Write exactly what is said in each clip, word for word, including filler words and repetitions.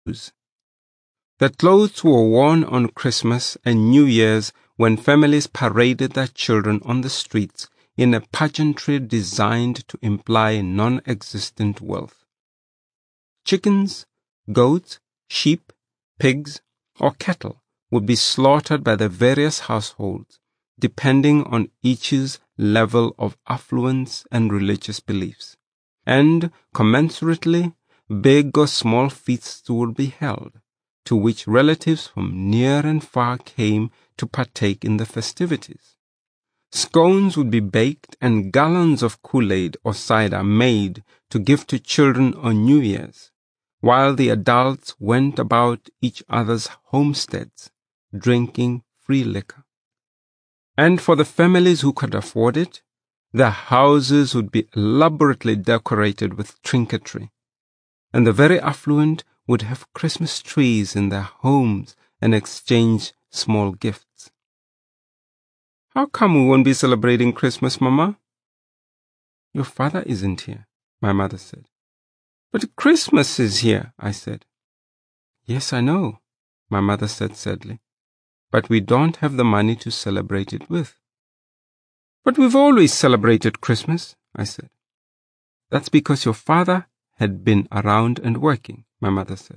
The clothes were worn on Christmas and New Year's when families paraded their children on the streets in a pageantry designed to imply non-existent wealth. Chickens, goats, sheep, pigs, or cattle would be slaughtered by the various households, depending on each's level of affluence and religious beliefs. And, commensurately, big or small feasts would be held, to which relatives from near and far came to partake in the festivities. Scones would be baked and gallons of Kool-Aid or cider made to give to children on New Year's, while the adults went about each other's homesteads, drinking free liquor. And for the families who could afford it, their houses would be elaborately decorated with trinketry, and the very affluent would have Christmas trees in their homes and exchange small gifts. "How come we won't be celebrating Christmas, Mama?" "Your father isn't here," my mother said. "But Christmas is here," I said. "Yes, I know," my mother said sadly. "But we don't have the money to celebrate it with." "But we've always celebrated Christmas," I said. "That's because your father had been around and working," my mother said.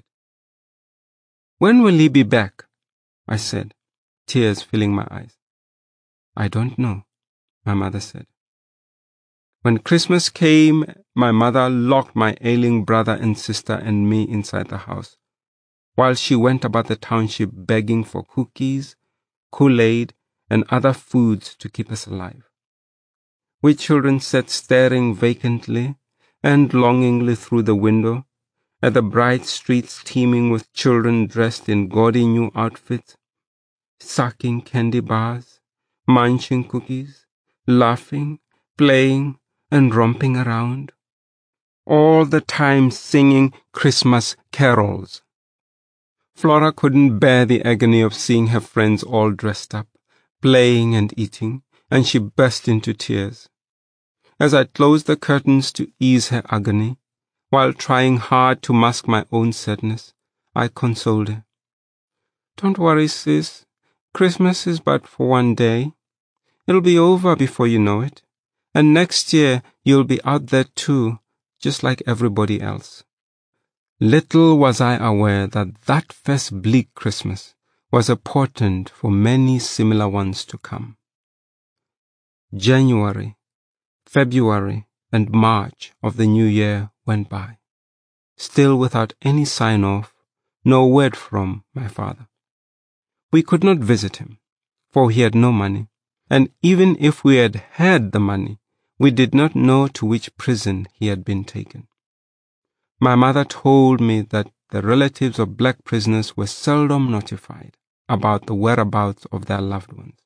"When will he be back?" I said, tears filling my eyes. "I don't know," my mother said. When Christmas came, my mother locked my ailing brother and sister and me inside the house, while she went about the township begging for cookies, Kool-Aid, and other foods to keep us alive. We children sat staring vacantly and longingly through the window at the bright streets teeming with children dressed in gaudy new outfits, sucking candy bars, munching cookies, laughing, playing, and romping around, all the time singing Christmas carols. Flora couldn't bear the agony of seeing her friends all dressed up, playing and eating, and she burst into tears. As I closed the curtains to ease her agony, while trying hard to mask my own sadness, I consoled her. "Don't worry, sis. Christmas is but for one day. It'll be over before you know it. And next year you'll be out there too, just like everybody else." Little was I aware that that first bleak Christmas was a portent for many similar ones to come. January, February, and March of the new year went by, still without any sign of, no word from my father. We could not visit him, for he had no money, and even if we had had the money, we did not know to which prison he had been taken. My mother told me that the relatives of black prisoners were seldom notified about the whereabouts of their loved ones.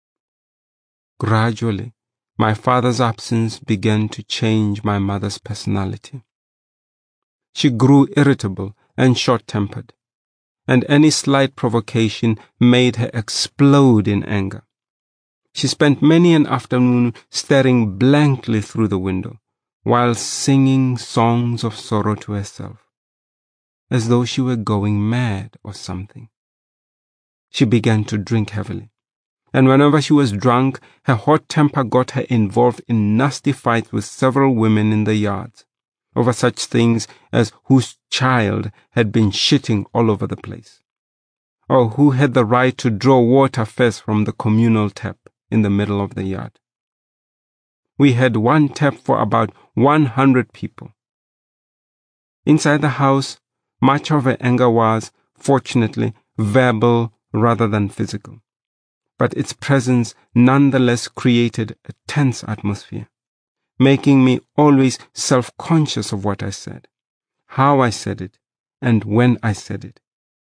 Gradually, my father's absence began to change my mother's personality. She grew irritable and short-tempered, and any slight provocation made her explode in anger. She spent many an afternoon staring blankly through the window, while singing songs of sorrow to herself, as though she were going mad or something. She began to drink heavily, and whenever she was drunk, her hot temper got her involved in nasty fights with several women in the yards, over such things as whose child had been shitting all over the place, or who had the right to draw water first from the communal tap in the middle of the yard. We had one tap for about one hundred people. Inside the house, much of her anger was, fortunately, verbal rather than physical, but its presence nonetheless created a tense atmosphere, making me always self-conscious of what I said, how I said it, and when I said it.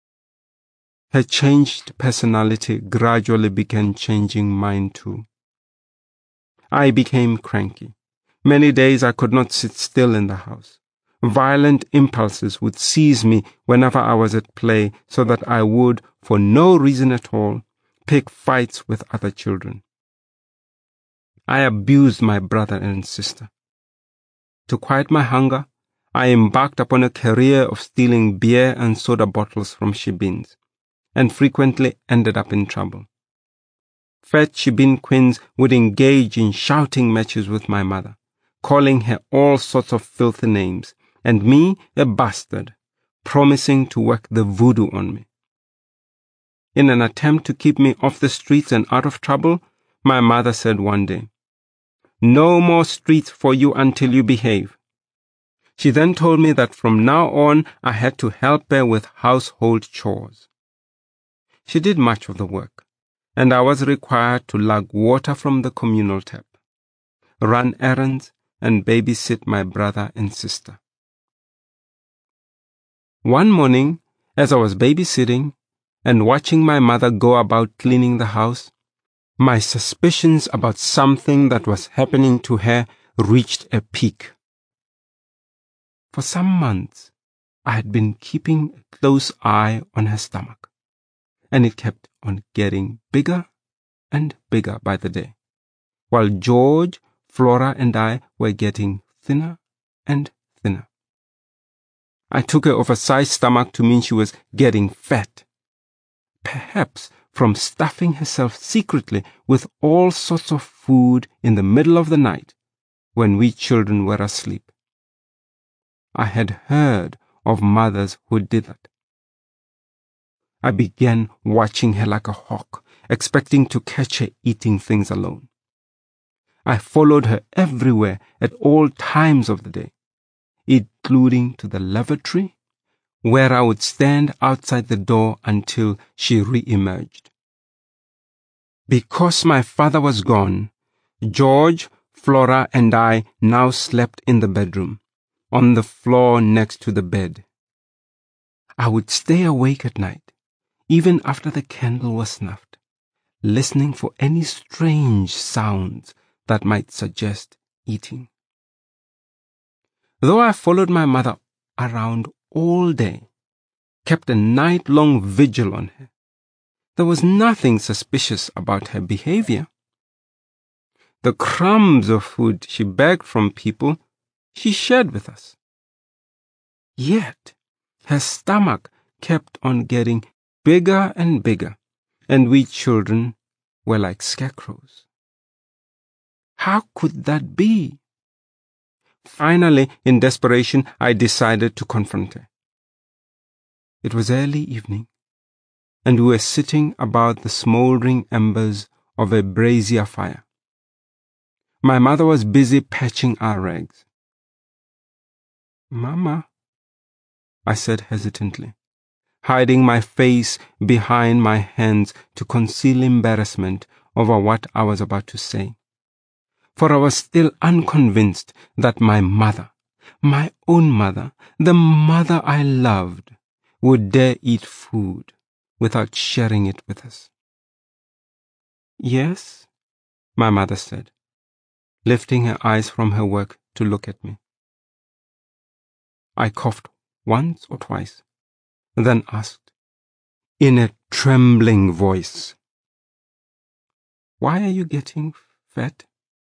Her changed personality gradually began changing mine too. I became cranky. Many days I could not sit still in the house. Violent impulses would seize me whenever I was at play, so that I would, for no reason at all, pick fights with other children. I abused my brother and sister. To quiet my hunger, I embarked upon a career of stealing beer and soda bottles from shebeens, and frequently ended up in trouble. Fat shebeen queens would engage in shouting matches with my mother, calling her all sorts of filthy names, and me a bastard, promising to work the voodoo on me. In an attempt to keep me off the streets and out of trouble, my mother said one day, "No more streets for you until you behave." She then told me that from now on I had to help her with household chores. She did much of the work, and I was required to lug water from the communal tap, run errands, and babysit my brother and sister. One morning, as I was babysitting and watching my mother go about cleaning the house, my suspicions about something that was happening to her reached a peak. For some months, I had been keeping a close eye on her stomach, and it kept on getting bigger and bigger by the day, while George, Flora, and I were getting thinner and thinner. I took her oversized stomach to mean she was getting fat, perhaps from stuffing herself secretly with all sorts of food in the middle of the night when we children were asleep. I had heard of mothers who did that. I began watching her like a hawk, expecting to catch her eating things alone. I followed her everywhere at all times of the day, including to the lavatory, where I would stand outside the door until she re-emerged. Because my father was gone, George, Flora, and I now slept in the bedroom, on the floor next to the bed. I would stay awake at night, even after the candle was snuffed, listening for any strange sounds that might suggest eating. Though I followed my mother around all day, kept a night-long vigil on her, there was nothing suspicious about her behavior. The crumbs of food she begged from people, she shared with us. Yet, her stomach kept on getting bigger and bigger, and we children were like scarecrows. How could that be? Finally, in desperation, I decided to confront her. It was early evening, and we were sitting about the smoldering embers of a brazier fire. My mother was busy patching our rags. "Mama," I said hesitantly, hiding my face behind my hands to conceal embarrassment over what I was about to say, for I was still unconvinced that my mother, my own mother, the mother I loved, would dare eat food without sharing it with us. "Yes," my mother said, lifting her eyes from her work to look at me. I coughed once or twice, then asked, in a trembling voice, "Why are you getting fat?"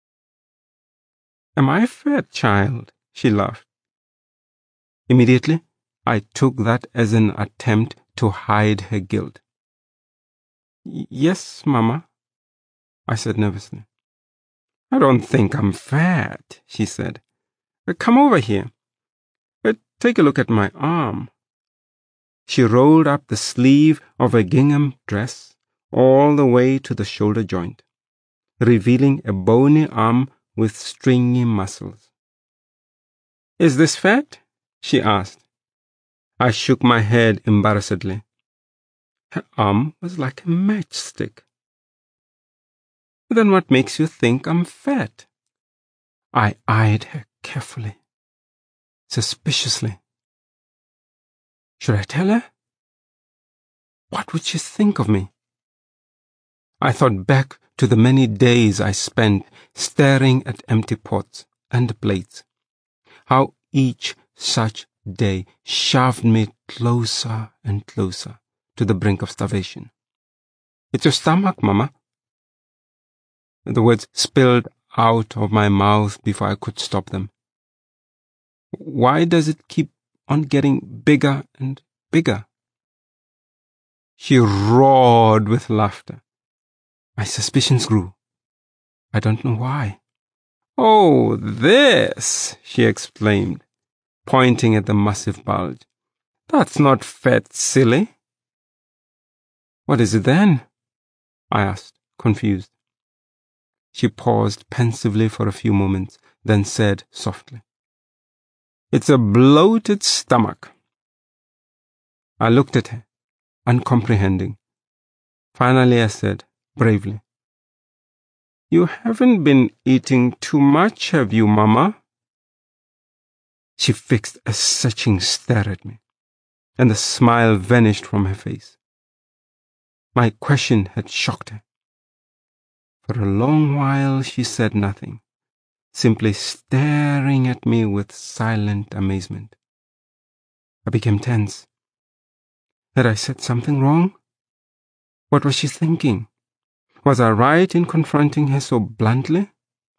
"Am I fat, child?" she laughed. Immediately, I took that as an attempt to hide her guilt. "Yes, Mama," I said nervously. "I don't think I'm fat," she said. "Come over here. Take a look at my arm." She rolled up the sleeve of a gingham dress all the way to the shoulder joint, revealing a bony arm with stringy muscles. "Is this fat?" she asked. I shook my head embarrassedly. Her arm was like a matchstick. "Then what makes you think I'm fat?" I eyed her carefully, suspiciously. Should I tell her? What would she think of me? I thought back to the many days I spent staring at empty pots and plates, how each such day shoved me closer and closer to the brink of starvation. "It's your stomach, Mama." The words spilled out of my mouth before I could stop them. Why does it keep on getting bigger and bigger? She roared with laughter. My suspicions grew. I don't know why. Oh, this, she exclaimed, pointing at the massive bulge. That's not fat, silly. What is it then? I asked, confused. She paused pensively for a few moments, then said softly, It's a bloated stomach. I looked at her, uncomprehending. Finally I said, bravely, You haven't been eating too much, have you, Mama? She fixed a searching stare at me, and the smile vanished from her face. My question had shocked her. For a long while she said nothing, simply staring at me with silent amazement. I became tense. Had I said something wrong? What was she thinking? Was I right in confronting her so bluntly?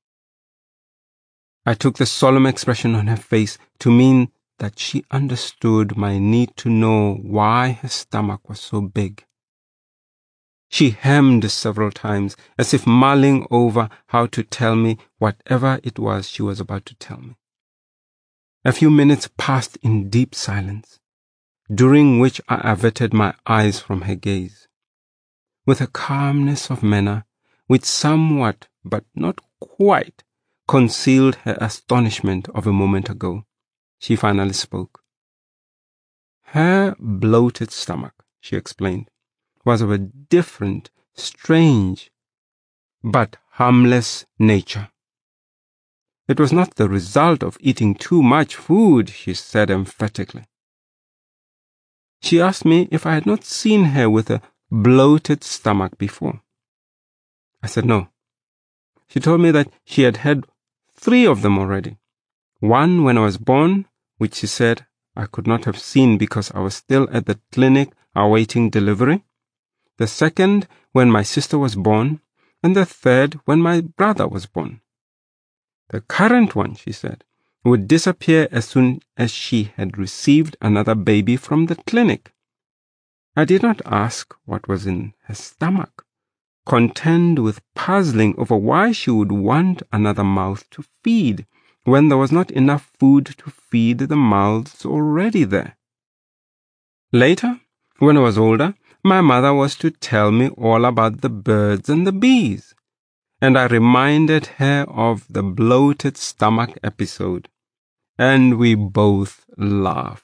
I took the solemn expression on her face to mean that she understood my need to know why her stomach was so big. She hemmed several times, as if mulling over how to tell me whatever it was she was about to tell me. A few minutes passed in deep silence, during which I averted my eyes from her gaze. With a calmness of manner, which somewhat, but not quite, concealed her astonishment of a moment ago, she finally spoke. Her bloated stomach, she explained, was of a different, strange, but harmless nature. It was not the result of eating too much food, she said emphatically. She asked me if I had not seen her with a bloated stomach before. I said no. She told me that she had had three of them already. One when I was born, which she said I could not have seen because I was still at the clinic awaiting delivery. The second when my sister was born, and the third when my brother was born. The current one, she said, would disappear as soon as she had received another baby from the clinic. I did not ask what was in her stomach, content with puzzling over why she would want another mouth to feed when there was not enough food to feed the mouths already there. Later, when I was older, my mother was to tell me all about the birds and the bees, and I reminded her of the bloated stomach episode, and we both laughed.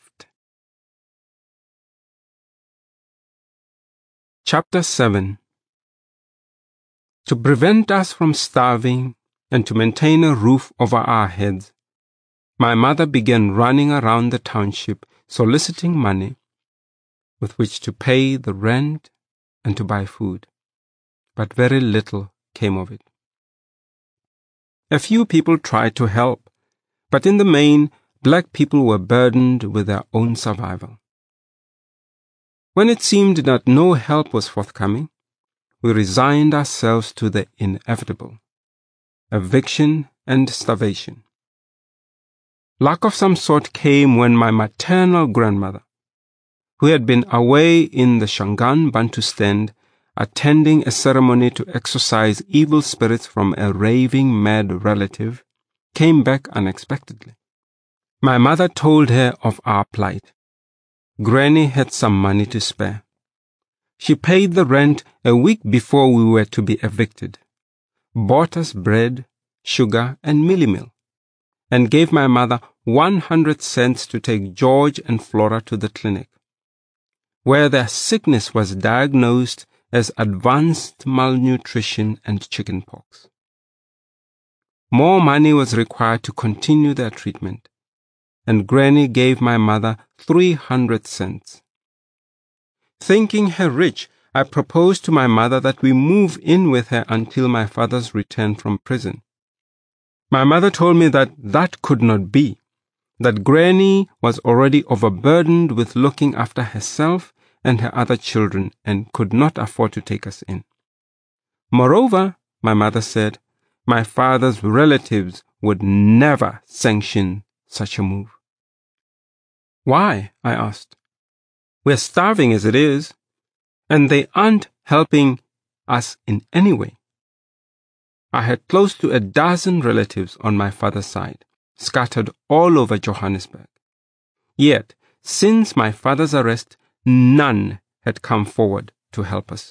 Chapter seven. To prevent us from starving and to maintain a roof over our heads, my mother began running around the township soliciting money with which to pay the rent and to buy food, but very little came of it. A few people tried to help, but in the main, black people were burdened with their own survival. When it seemed that no help was forthcoming, we resigned ourselves to the inevitable: eviction and starvation. Luck of some sort came when my maternal grandmother, who had been away in the Shangaan Bantustan, attending a ceremony to exorcise evil spirits from a raving mad relative, came back unexpectedly. My mother told her of our plight. Granny had some money to spare. She paid the rent a week before we were to be evicted, bought us bread, sugar, and mealie meal, and gave my mother one hundred cents to take George and Flora to the clinic, where their sickness was diagnosed as advanced malnutrition and chickenpox. More money was required to continue their treatment, and Granny gave my mother three hundred cents. Thinking her rich, I proposed to my mother that we move in with her until my father's return from prison. My mother told me that that could not be, that Granny was already overburdened with looking after herself and her other children and could not afford to take us in. Moreover, my mother said, my father's relatives would never sanction such a move. Why? I asked. We're starving as it is, and they aren't helping us in any way. I had close to a dozen relatives on my father's side, scattered all over Johannesburg. Yet, since my father's arrest, none had come forward to help us.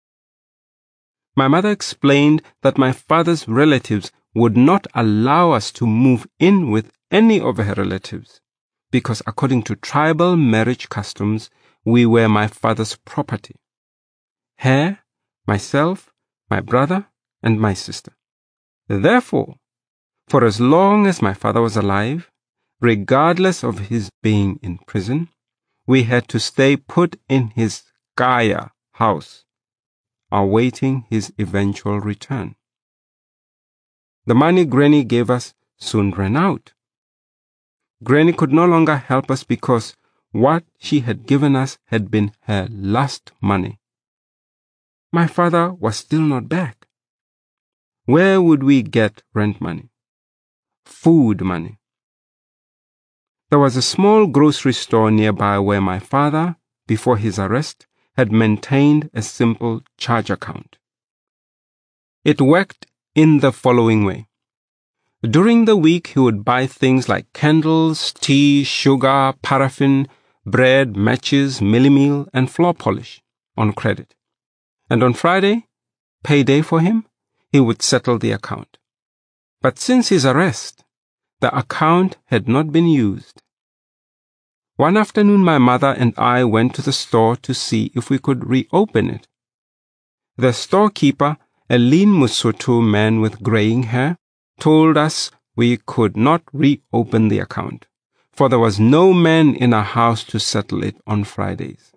My mother explained that my father's relatives would not allow us to move in with any of her relatives, because according to tribal marriage customs, we were my father's property. Her, myself, my brother, and my sister. Therefore, for as long as my father was alive, regardless of his being in prison, we had to stay put in his Kaya house, awaiting his eventual return. The money Granny gave us soon ran out. Granny could no longer help us because what she had given us had been her last money. My father was still not back. Where would we get rent money? Food money. There was a small grocery store nearby where my father, before his arrest, had maintained a simple charge account. It worked in the following way. During the week, he would buy things like candles, tea, sugar, paraffin, bread, matches, millie meal, and floor polish on credit. And on Friday, payday for him, he would settle the account. But since his arrest, the account had not been used. One afternoon, my mother and I went to the store to see if we could reopen it. The storekeeper, a lean Mosotho man with graying hair, told us we could not reopen the account, for there was no man in our house to settle it on Fridays.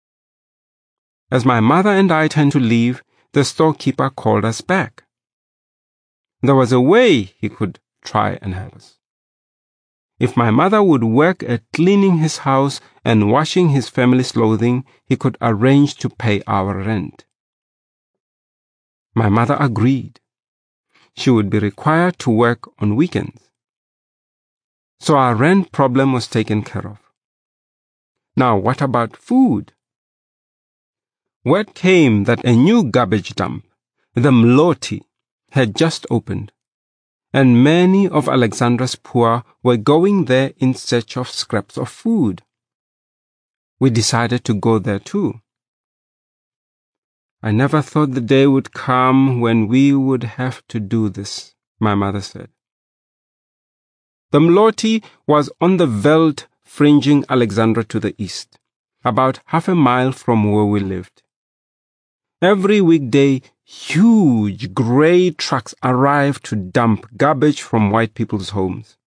As my mother and I turned to leave, the storekeeper called us back. There was a way he could try and help us. If my mother would work at cleaning his house and washing his family's clothing, he could arrange to pay our rent. My mother agreed. She would be required to work on weekends. So our rent problem was taken care of. Now, what about food? Word came that a new garbage dump, the Mloti, had just opened, and many of Alexandra's poor were going there in search of scraps of food. We decided to go there too. I never thought the day would come when we would have to do this, my mother said. The Mloti was on the veld fringing Alexandra to the east, about half a mile from where we lived. Every weekday, huge grey trucks arrived to dump garbage from white people's homes.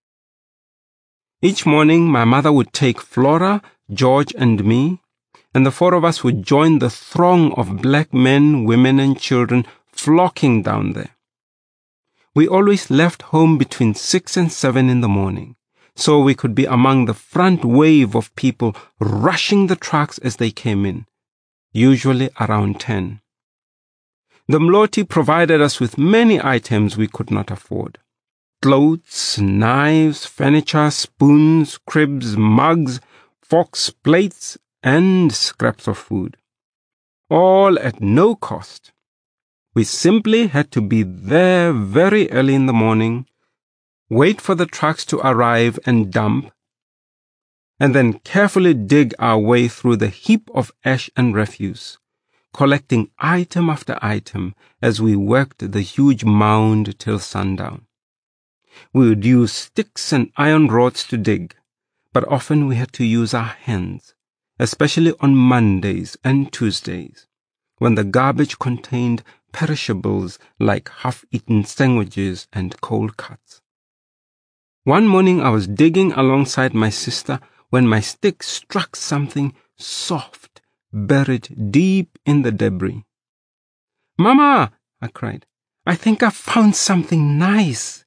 Each morning, my mother would take Flora, George, and me, and the four of us would join the throng of black men, women, and children flocking down there. We always left home between six and seven in the morning, so we could be among the front wave of people rushing the trucks as they came in, usually around ten. The Mloti provided us with many items we could not afford. Clothes, knives, furniture, spoons, cribs, mugs, forks, plates, and scraps of food, all at no cost. We simply had to be there very early in the morning, wait for the trucks to arrive and dump, and then carefully dig our way through the heap of ash and refuse, collecting item after item as we worked the huge mound till sundown. We would use sticks and iron rods to dig, but often we had to use our hands, especially on Mondays and Tuesdays, when the garbage contained perishables like half-eaten sandwiches and cold cuts. One morning I was digging alongside my sister when my stick struck something soft, buried deep in the debris. "Mama," I cried, "I think I found something nice."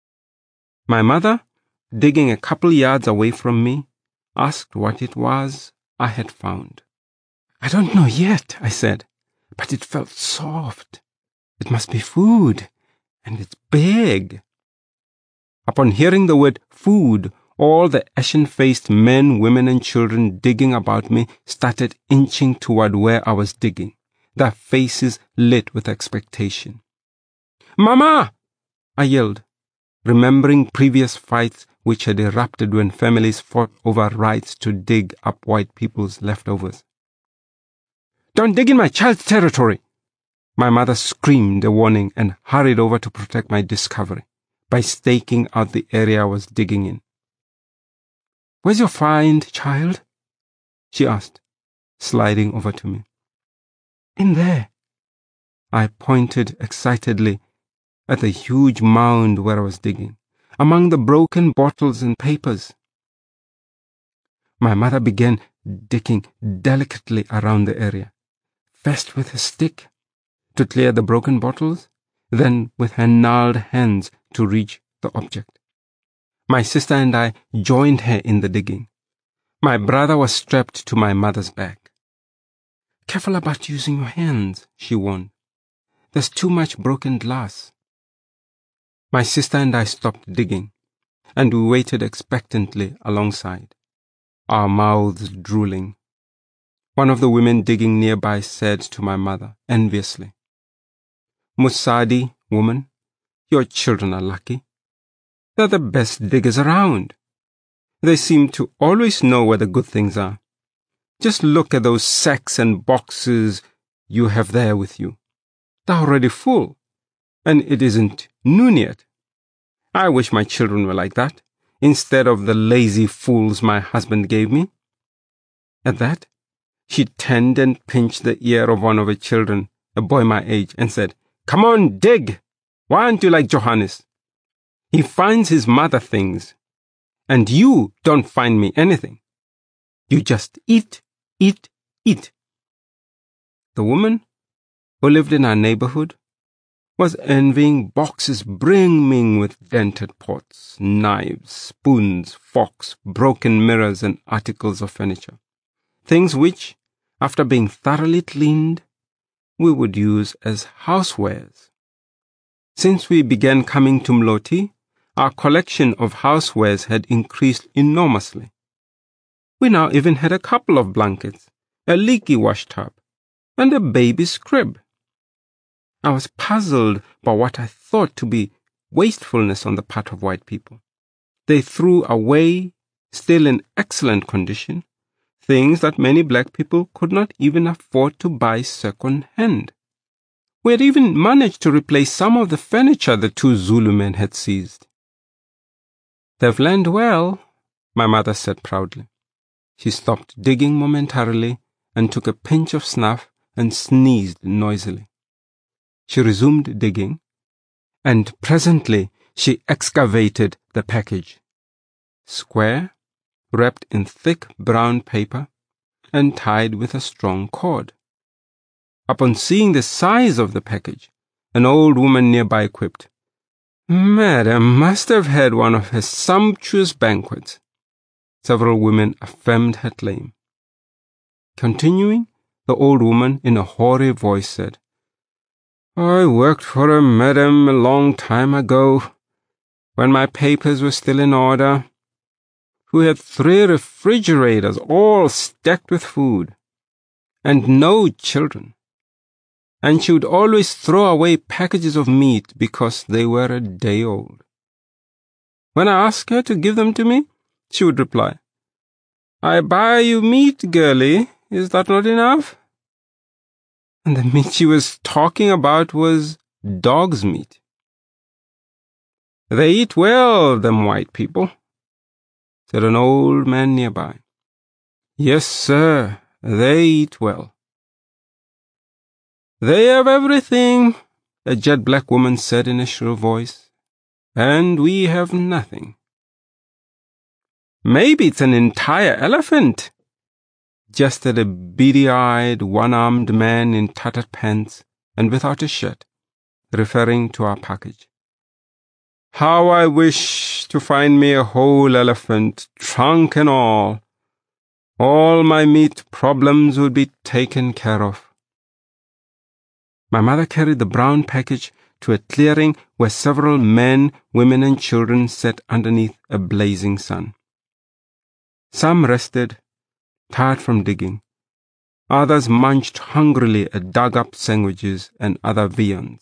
My mother, digging a couple yards away from me, asked what it was I had found. "I don't know yet," I said, "but it felt soft. It must be food, and it's big." Upon hearing the word food, all the ashen-faced men, women, and children digging about me started inching toward where I was digging, their faces lit with expectation. "Mama!" I yelled, remembering previous fights which had erupted when families fought over rights to dig up white people's leftovers. "Don't dig in my child's territory!" My mother screamed a warning and hurried over to protect my discovery by staking out the area I was digging in. "Where's your find, child?" she asked, sliding over to me. "In there." I pointed excitedly at the huge mound where I was digging, among the broken bottles and papers. My mother began digging delicately around the area, first with a stick to clear the broken bottles, then with her gnarled hands to reach the object. My sister and I joined her in the digging. My brother was strapped to my mother's back. "Careful about using your hands," she warned. "There's too much broken glass." My sister and I stopped digging, and we waited expectantly alongside, our mouths drooling. One of the women digging nearby said to my mother enviously, "Musadi, woman, your children are lucky. They're the best diggers around. They seem to always know where the good things are. Just look at those sacks and boxes you have there with you. They're already full, and it isn't noon yet. I wish my children were like that, instead of the lazy fools my husband gave me." At that, she turned and pinched the ear of one of her children, a boy my age, and said, "Come on, dig! Why aren't you like Johannes? He finds his mother things, and you don't find me anything. You just eat, eat, eat." The woman, who lived in our neighborhood, was envying boxes brimming with dented pots, knives, spoons, forks, broken mirrors, and articles of furniture. Things which, after being thoroughly cleaned, we would use as housewares. Since we began coming to Mloti, our collection of housewares had increased enormously. We now even had a couple of blankets, a leaky washtub, and a baby's crib. I was puzzled by what I thought to be wastefulness on the part of white people. They threw away, still in excellent condition, things that many black people could not even afford to buy second-hand. We had even managed to replace some of the furniture the two Zulu men had seized. "They've learned well," my mother said proudly. She stopped digging momentarily and took a pinch of snuff and sneezed noisily. She resumed digging, and presently she excavated the package. Square, wrapped in thick brown paper, and tied with a strong cord. Upon seeing the size of the package, an old woman nearby quipped, "Madam must have had one of her sumptuous banquets." Several women affirmed her claim. Continuing, the old woman in a hoary voice said, "I worked for a madam a long time ago, when my papers were still in order, who had three refrigerators all stacked with food, and no children, and she would always throw away packages of meat because they were a day old. When I asked her to give them to me, she would reply, 'I buy you meat, girlie, is that not enough?' And the meat she was talking about was dog's meat. "They eat well, them white people," said an old man nearby. "Yes, sir, they eat well." "They have everything," a jet black woman said in a shrill voice, "and we have nothing." "Maybe it's an entire elephant," jested a beady-eyed, one-armed man in tattered pants and without a shirt, referring to our package. "How I wish to find me a whole elephant, trunk and all. All my meat problems would be taken care of." My mother carried the brown package to a clearing where several men, women, and children sat underneath a blazing sun. Some rested, tired from digging. Others munched hungrily at dug-up sandwiches and other viands.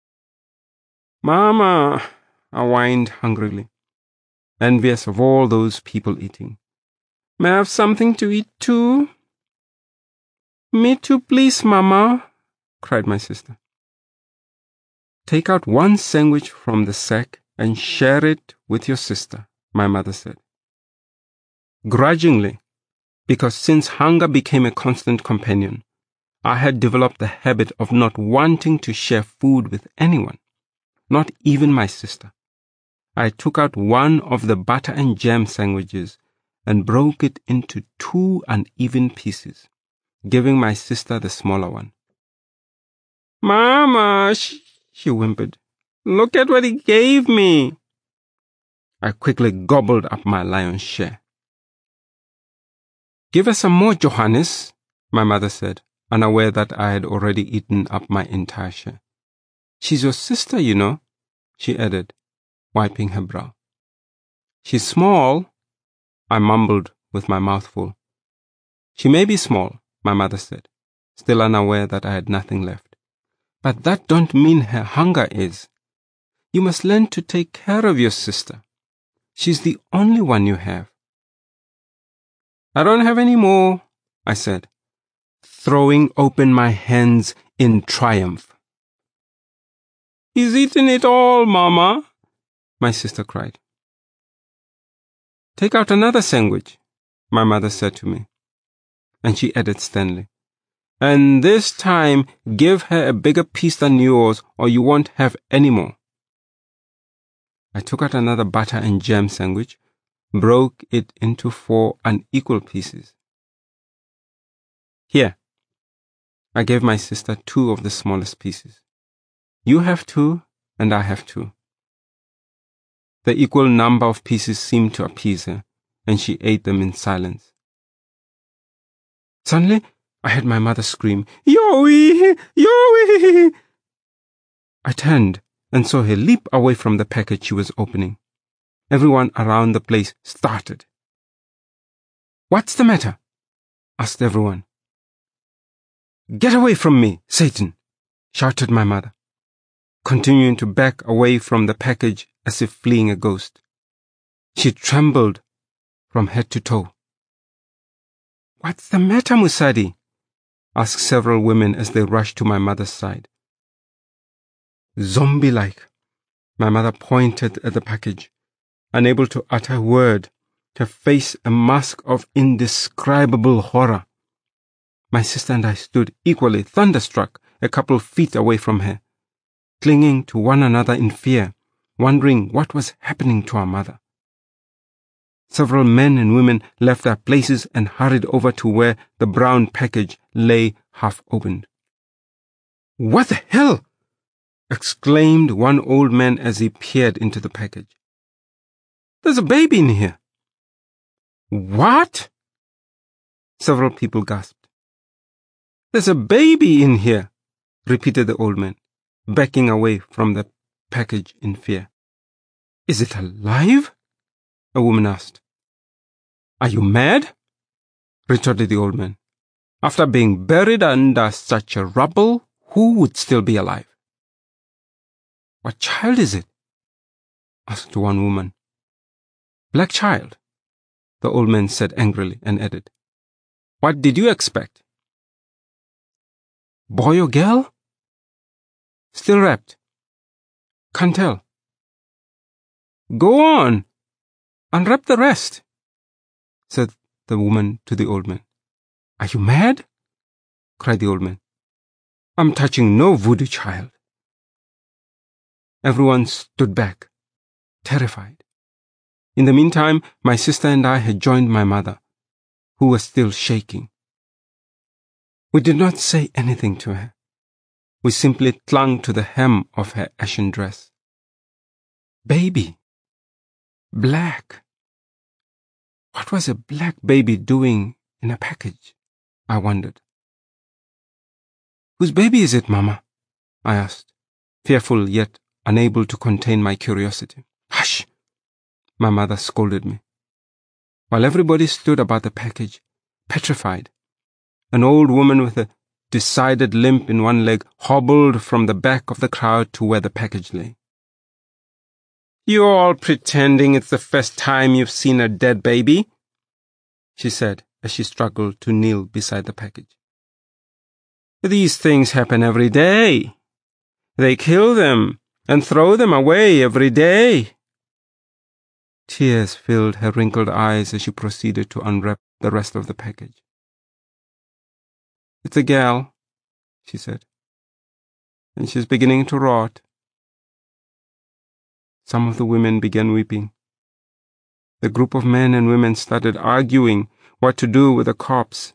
"Mama," I whined hungrily, envious of all those people eating. "May I have something to eat too?" "Me too, please, Mama," cried my sister. "Take out one sandwich from the sack and share it with your sister," my mother said. Grudgingly, because since hunger became a constant companion, I had developed the habit of not wanting to share food with anyone, not even my sister. I took out one of the butter and jam sandwiches and broke it into two uneven pieces, giving my sister the smaller one. "Mama," she whimpered, "look at what he gave me." I quickly gobbled up my lion's share. "Give her some more, Johannes," my mother said, unaware that I had already eaten up my entire share. "She's your sister, you know," she added, wiping her brow. "She's small," I mumbled with my mouth full. "She may be small," my mother said, still unaware that I had nothing left. "But that don't mean her hunger is. You must learn to take care of your sister. She's the only one you have." "I don't have any more," I said, throwing open my hands in triumph. "He's eaten it all, Mama," my sister cried. "Take out another sandwich," my mother said to me, and she added sternly, "and this time give her a bigger piece than yours or you won't have any more." I took out another butter and jam sandwich, broke it into four unequal pieces. "Here." I gave my sister two of the smallest pieces. "You have two, and I have two." The equal number of pieces seemed to appease her, and she ate them in silence. Suddenly, I heard my mother scream, "Yowie! Yowie!" I turned and saw her leap away from the package she was opening. Everyone around the place started. "What's the matter?" asked everyone. "Get away from me, Satan!" shouted my mother, continuing to back away from the package as if fleeing a ghost. She trembled from head to toe. "What's the matter, Musadi?" asked several women as they rushed to my mother's side. Zombie-like, my mother pointed at the package, unable to utter a word, her face a mask of indescribable horror. My sister and I stood equally thunderstruck a couple feet away from her, clinging to one another in fear, wondering what was happening to our mother. Several men and women left their places and hurried over to where the brown package lay half opened. "What the hell?" exclaimed one old man as he peered into the package. "There's a baby in here." "What?" several people gasped. "There's a baby in here," repeated the old man, backing away from the package in fear. "Is it alive?" a woman asked. "Are you mad?" retorted the old man. "After being buried under such a rubble, who would still be alive?" "What child is it?" asked one woman. "Black child," the old man said angrily and added, "What did you expect?" "Boy or girl?" "Still wrapped." "Can't tell." "Go on, unwrap the rest," said the woman to the old man. "Are you mad?" cried the old man. "I'm touching no voodoo child." Everyone stood back, terrified. In the meantime, my sister and I had joined my mother, who was still shaking. We did not say anything to her. We simply clung to the hem of her ashen dress. Baby. Black. What was a black baby doing in a package? I wondered. "Whose baby is it, Mama?" I asked, fearful yet unable to contain my curiosity. "Hush!" my mother scolded me. while everybody stood about the package, petrified. An old woman with a decided limp in one leg hobbled from the back of the crowd to where the package lay. "You're all pretending it's the first time you've seen a dead baby," she said as she struggled to kneel beside the package. "These things happen every day. They kill them and throw them away every day." Tears filled her wrinkled eyes as she proceeded to unwrap the rest of the package. "It's a gal," she said, "and she's beginning to rot." Some of the women began weeping. The group of men and women started arguing what to do with the corpse,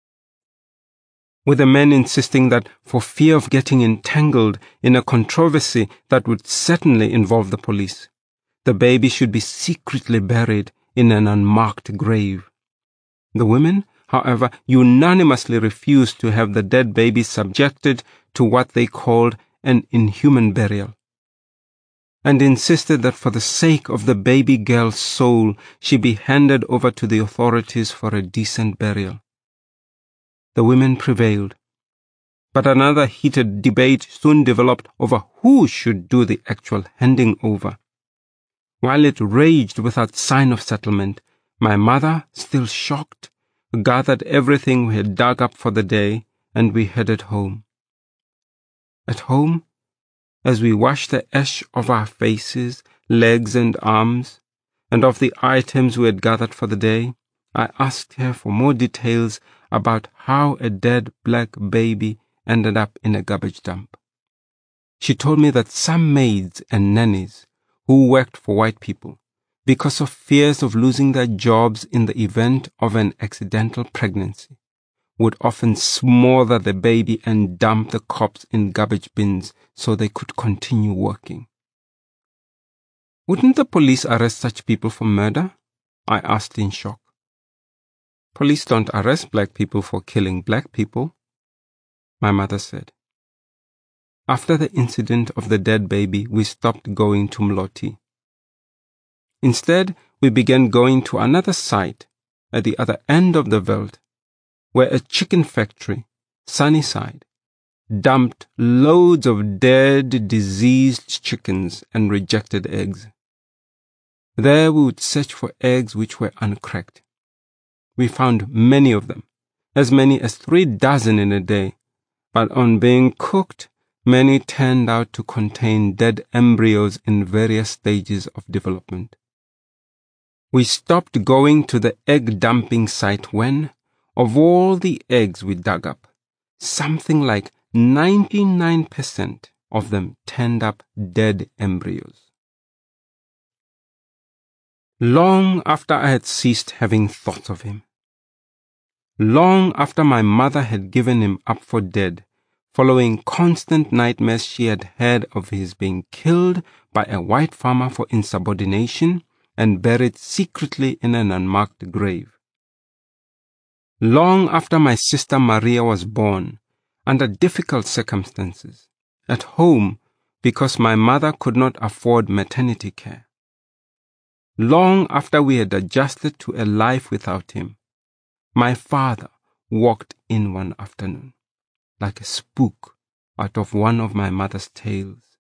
with the men insisting that for fear of getting entangled in a controversy that would certainly involve the police, the baby should be secretly buried in an unmarked grave. The women, however, unanimously refused to have the dead baby subjected to what they called an inhuman burial, and insisted that for the sake of the baby girl's soul, she be handed over to the authorities for a decent burial. The women prevailed, but another heated debate soon developed over who should do the actual handing over. While it raged without sign of settlement, my mother, still shocked, gathered everything we had dug up for the day, and we headed home. At home, as we washed the ash of our faces, legs and arms, and of the items we had gathered for the day, I asked her for more details about how a dead black baby ended up in a garbage dump. She told me that some maids and nannies who worked for white people, because of fears of losing their jobs in the event of an accidental pregnancy, would often smother the baby and dump the corpse in garbage bins so they could continue working. "Wouldn't the police arrest such people for murder?" I asked in shock. "Police don't arrest black people for killing black people," my mother said. After the incident of the dead baby, we stopped going to Mloti. Instead, we began going to another site at the other end of the veld, where a chicken factory, Sunnyside, dumped loads of dead, diseased chickens and rejected eggs. There we would search for eggs which were uncracked. We found many of them, as many as three dozen in a day, but on being cooked, many turned out to contain dead embryos in various stages of development. We stopped going to the egg dumping site when, of all the eggs we dug up, something like ninety-nine percent of them turned up dead embryos. Long after I had ceased having thoughts of him, long after my mother had given him up for dead, following constant nightmares she had had of his being killed by a white farmer for insubordination and buried secretly in an unmarked grave. Long after my sister Maria was born, under difficult circumstances, at home because my mother could not afford maternity care. Long after we had adjusted to a life without him, my father walked in one afternoon, like a spook out of one of my mother's tales.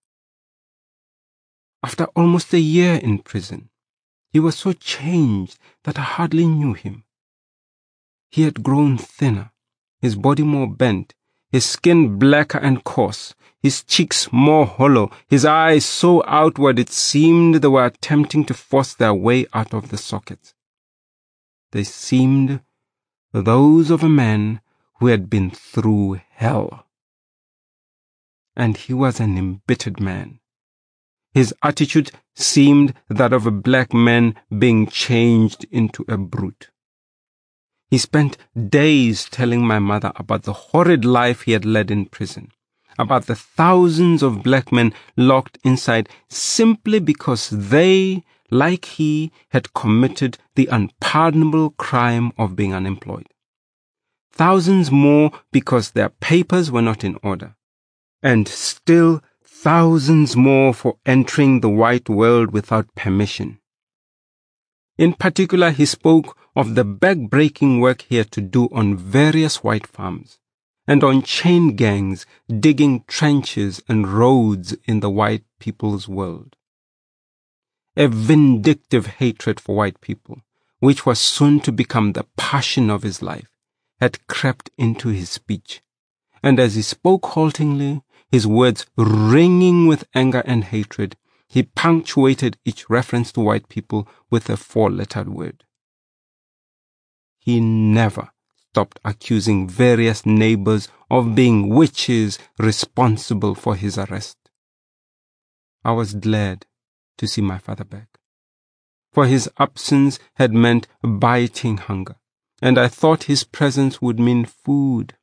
After almost a year in prison, he was so changed that I hardly knew him. He had grown thinner, his body more bent, his skin blacker and coarse, his cheeks more hollow, his eyes so outward it seemed they were attempting to force their way out of the sockets. They seemed those of a man who had been through hell. And he was an embittered man. His attitude seemed that of a black man being changed into a brute. He spent days telling my mother about the horrid life he had led in prison, about the thousands of black men locked inside simply because they, like he, had committed the unpardonable crime of being unemployed. Thousands more because their papers were not in order, and still thousands more for entering the white world without permission. In particular, he spoke of the back-breaking work he had to do on various white farms, and on chain gangs digging trenches and roads in the white people's world. A vindictive hatred for white people, which was soon to become the passion of his life, had crept into his speech, and as he spoke haltingly, his words ringing with anger and hatred, he punctuated each reference to white people with a four-lettered word. He never stopped accusing various neighbors of being witches responsible for his arrest. I was glad to see my father back, for his absence had meant biting hunger, and I thought his presence would mean food.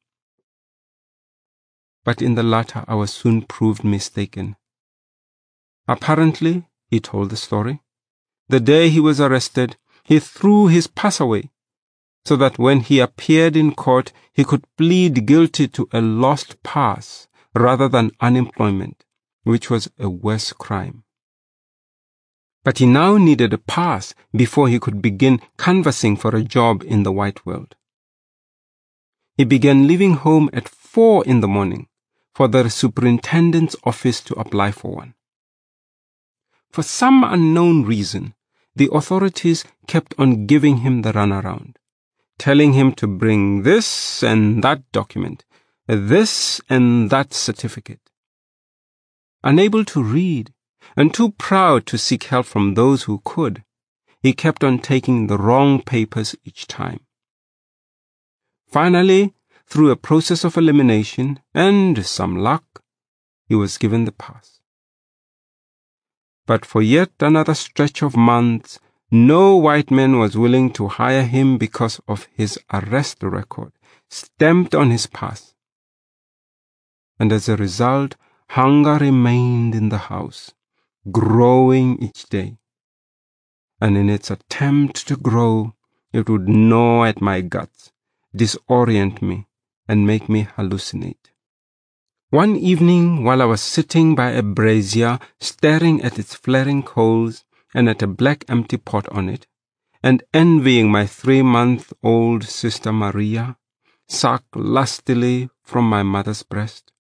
But in the latter I was soon proved mistaken. Apparently, he told the story, the day he was arrested, he threw his pass away, so that when he appeared in court, he could plead guilty to a lost pass rather than unemployment, which was a worse crime. But he now needed a pass before he could begin canvassing for a job in the white world. He began leaving home at four in the morning for the superintendent's office to apply for one. For some unknown reason, the authorities kept on giving him the runaround, telling him to bring this and that document, this and that certificate. Unable to read, and too proud to seek help from those who could, he kept on taking the wrong papers each time. Finally, through a process of elimination and some luck, he was given the pass. But for yet another stretch of months, no white man was willing to hire him because of his arrest record stamped on his pass. And as a result, hunger remained in the house, growing each day. And in its attempt to grow, it would gnaw at my guts, disorient me, and make me hallucinate. One evening, while I was sitting by a brazier, staring at its flaring coals and at a black empty pot on it, and envying my three-month-old sister Maria, suck lustily from my mother's breast,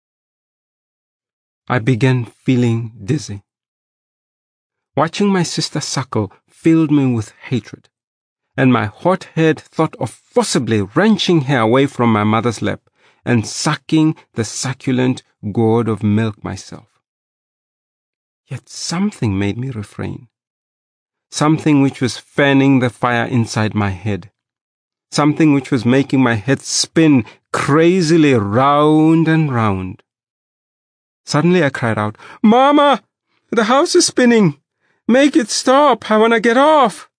I began feeling dizzy. Watching my sister suckle filled me with hatred, and my hot head thought of forcibly wrenching her away from my mother's lap and sucking the succulent gourd of milk myself. Yet something made me refrain, something which was fanning the fire inside my head, something which was making my head spin crazily round and round. Suddenly I cried out, "Mama, the house is spinning! Make it stop! I want to get off!"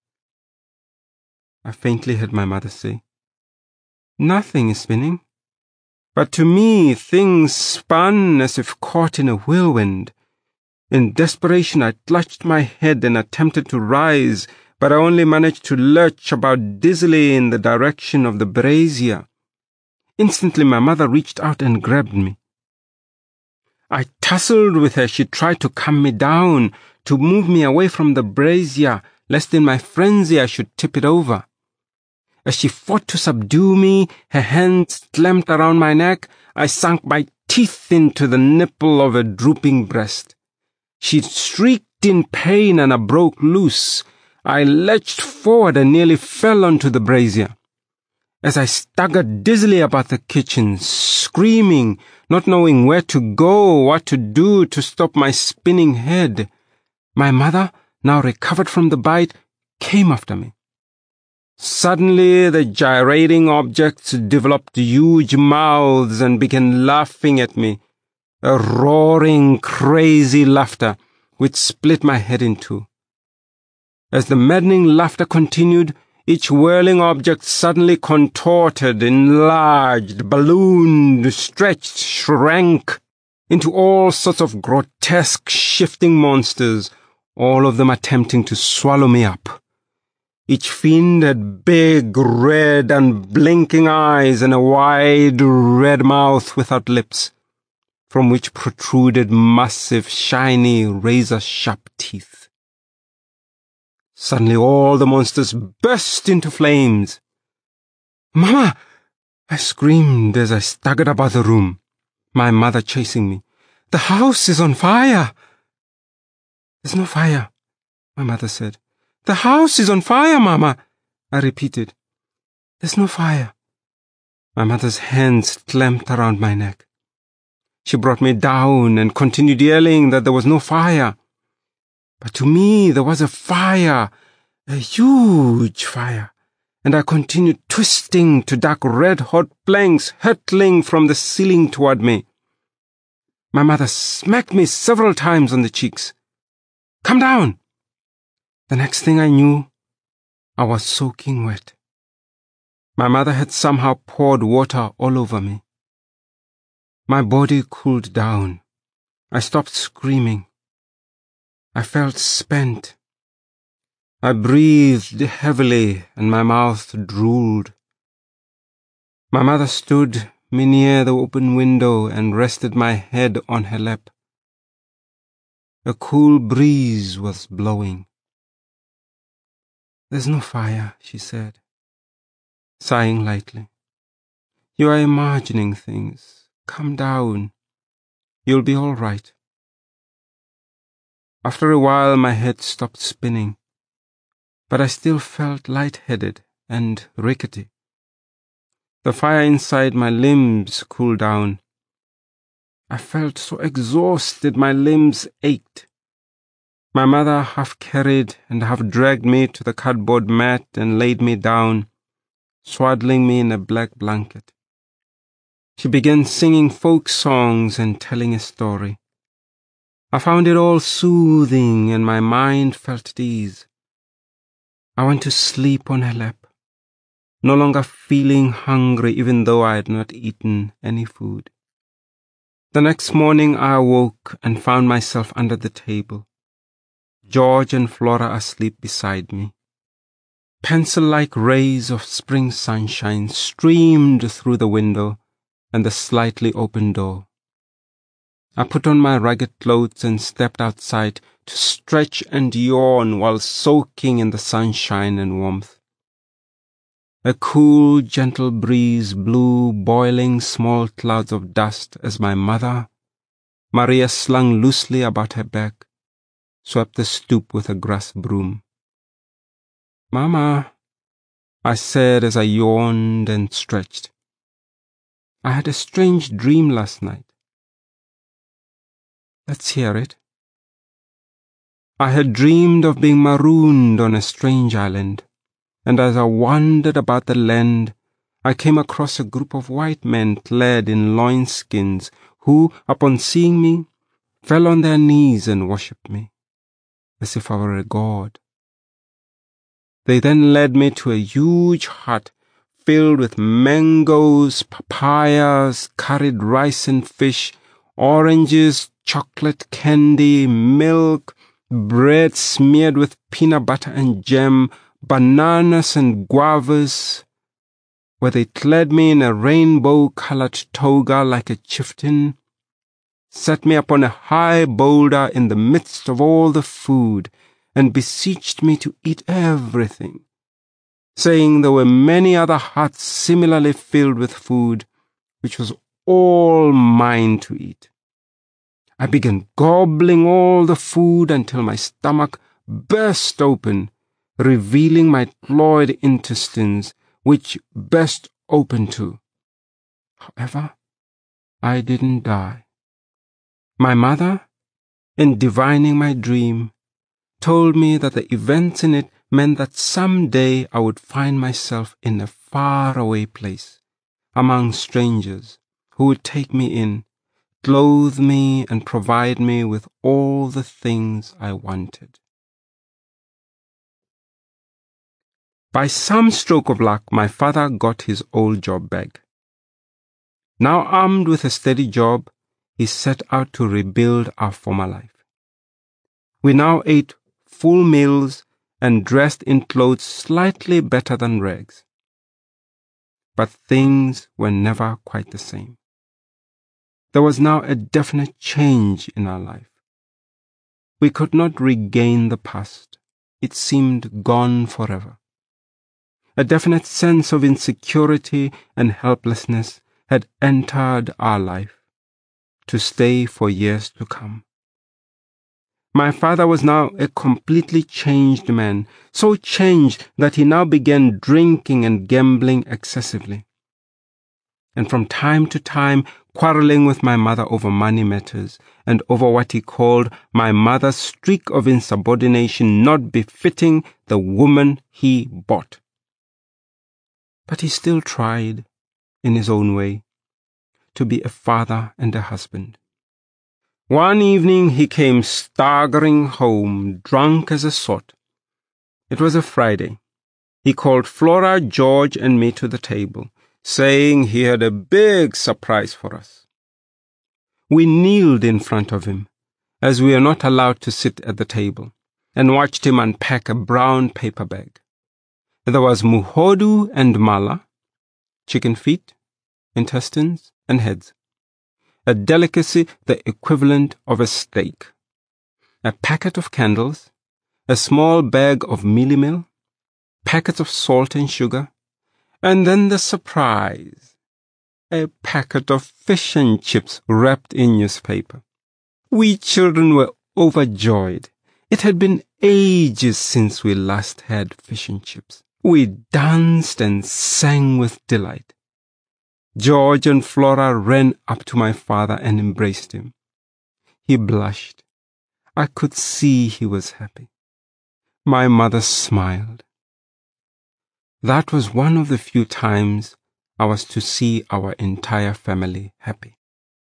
I faintly heard my mother say, "Nothing is spinning." But to me, things spun as if caught in a whirlwind. In desperation, I clutched my head and attempted to rise, but I only managed to lurch about dizzily in the direction of the brazier. Instantly, my mother reached out and grabbed me. I tussled with her. She tried to calm me down, to move me away from the brazier, lest in my frenzy I should tip it over. As she fought to subdue me, her hands clamped around my neck, I sunk my teeth into the nipple of a drooping breast. She shrieked in pain and I broke loose. I lurched forward and nearly fell onto the brazier. As I staggered dizzily about the kitchen, screaming, not knowing where to go, what to do to stop my spinning head, my mother, now recovered from the bite, came after me. Suddenly, the gyrating objects developed huge mouths and began laughing at me, a roaring, crazy laughter which split my head in two. As the maddening laughter continued, each whirling object suddenly contorted, enlarged, ballooned, stretched, shrank into all sorts of grotesque, shifting monsters, all of them attempting to swallow me up. Each fiend had big, red, and blinking eyes and a wide, red mouth without lips, from which protruded massive, shiny, razor-sharp teeth. Suddenly all the monsters burst into flames. "Mama!" I screamed as I staggered about the room, my mother chasing me. "The house is on fire!" "There's no fire," my mother said. "The house is on fire, Mama," I repeated. "There's no fire." My mother's hands clamped around my neck. She brought me down and continued yelling that there was no fire. But to me there was a fire, a huge fire, and I continued twisting to duck red-hot planks hurtling from the ceiling toward me. My mother smacked me several times on the cheeks. "Come down!" The next thing I knew, I was soaking wet. My mother had somehow poured water all over me. My body cooled down. I stopped screaming. I felt spent. I breathed heavily and my mouth drooled. My mother stood me near the open window and rested my head on her lap. A cool breeze was blowing. "There's no fire," she said, sighing lightly. "You are imagining things. Calm down. You'll be all right." After a while my head stopped spinning, but I still felt lightheaded and rickety. The fire inside my limbs cooled down. I felt so exhausted my limbs ached. My mother half carried and half dragged me to the cardboard mat and laid me down, swaddling me in a black blanket. She began singing folk songs and telling a story. I found it all soothing and my mind felt at ease. I went to sleep on her lap, no longer feeling hungry even though I had not eaten any food. The next morning I awoke and found myself under the table, George and Flora asleep beside me. Pencil-like rays of spring sunshine streamed through the window and the slightly open door. I put on my ragged clothes and stepped outside to stretch and yawn while soaking in the sunshine and warmth. A cool, gentle breeze blew boiling small clouds of dust as my mother, Maria slung loosely about her back, swept the stoop with a grass broom. "Mama," I said as I yawned and stretched, "I had a strange dream last night." "Let's hear it." I had dreamed of being marooned on a strange island, and as I wandered about the land, I came across a group of white men clad in loinskins who, upon seeing me, fell on their knees and worshipped me, as if I were a god. They then led me to a huge hut filled with mangoes, papayas, curried rice and fish, oranges, chocolate candy, milk, bread smeared with peanut butter and jam, bananas and guavas, where they clad me in a rainbow-colored toga like a chieftain, set me upon a high boulder in the midst of all the food, and beseeched me to eat everything, saying there were many other huts similarly filled with food, which was all mine to eat. I began gobbling all the food until my stomach burst open, revealing my clawed intestines, which burst open too. However, I didn't die. My mother, in divining my dream, told me that the events in it meant that someday I would find myself in a faraway place, among strangers, who would take me in, clothe me and provide me with all the things I wanted. By some stroke of luck, my father got his old job back. Now armed with a steady job, he set out to rebuild our former life. We now ate full meals and dressed in clothes slightly better than rags. But things were never quite the same. There was now a definite change in our life. We could not regain the past. it seemed gone forever. A definite sense of insecurity and helplessness had entered our life, to stay for years to come. My father was now a completely changed man, so changed that he now began drinking and gambling excessively, and from time to time quarreling with my mother over money matters and over what he called my mother's streak of insubordination not befitting the woman he bought. But he still tried, in his own way, to be a father and a husband. One evening he came staggering home, drunk as a sot. It was a Friday. He called Flora, George, and me to the table, saying he had a big surprise for us. We kneeled in front of him, as we are not allowed to sit at the table, and watched him unpack a brown paper bag. There was muhodu and mala, chicken feet, intestines, and heads. A delicacy the equivalent of a steak. A packet of candles, a small bag of mealie meal, packets of salt and sugar, and then the surprise, a packet of fish and chips wrapped in newspaper. We children were overjoyed. It had been ages since we last had fish and chips. We danced and sang with delight. George and Flora ran up to my father and embraced him. He blushed. I could see he was happy. My mother smiled. That was one of the few times I was to see our entire family happy.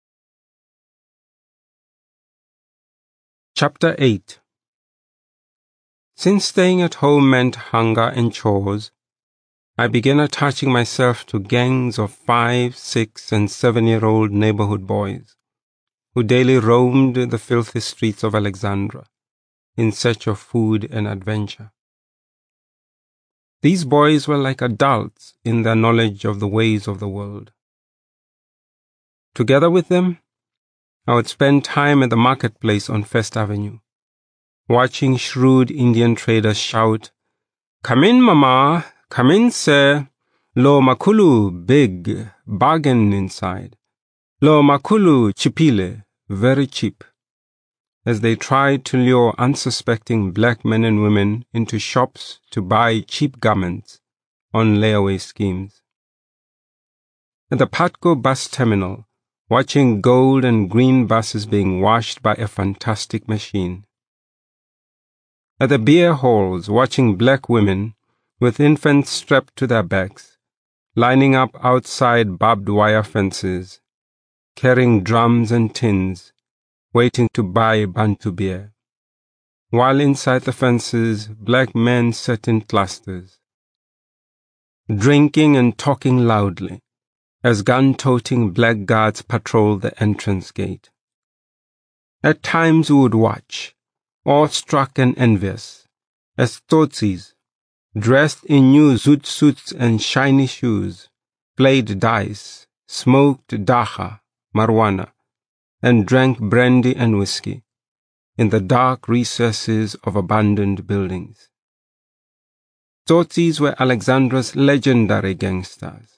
Chapter eight. Since staying at home meant hunger and chores, I began attaching myself to gangs of five, six, and seven-year-old neighborhood boys, who daily roamed the filthy streets of Alexandra in search of food and adventure. These boys were like adults in their knowledge of the ways of the world. Together with them, I would spend time at the marketplace on First Avenue, watching shrewd Indian traders shout, "Come in, mama! Come in, sir. Lo makulu, big, bargain inside. Lo makulu, chipile, very cheap," as they tried to lure unsuspecting black men and women into shops to buy cheap garments on layaway schemes. At the Patco bus terminal, watching gold and green buses being washed by a fantastic machine. At the beer halls, watching black women with infants strapped to their backs, lining up outside barbed wire fences, carrying drums and tins, waiting to buy Bantu beer, while inside the fences black men sat in clusters, drinking and talking loudly as gun-toting black guards patrolled the entrance gate. At times we would watch, awestruck and envious, as Tsotsis, dressed in new zoot suits and shiny shoes, played dice, smoked dacha, marijuana, and drank brandy and whiskey in the dark recesses of abandoned buildings. Tsotsis were Alexandra's legendary gangsters.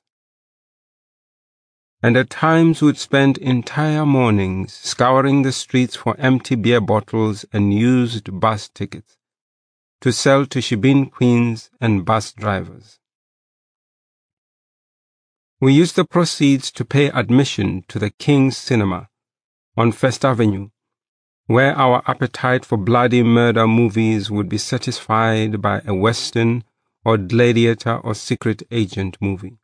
And at times would spend entire mornings scouring the streets for empty beer bottles and used bus tickets to sell to shebeen queens and bus drivers. We used the proceeds to pay admission to the King's Cinema on First Avenue, where our appetite for bloody murder movies would be satisfied by a Western or gladiator or secret agent movie.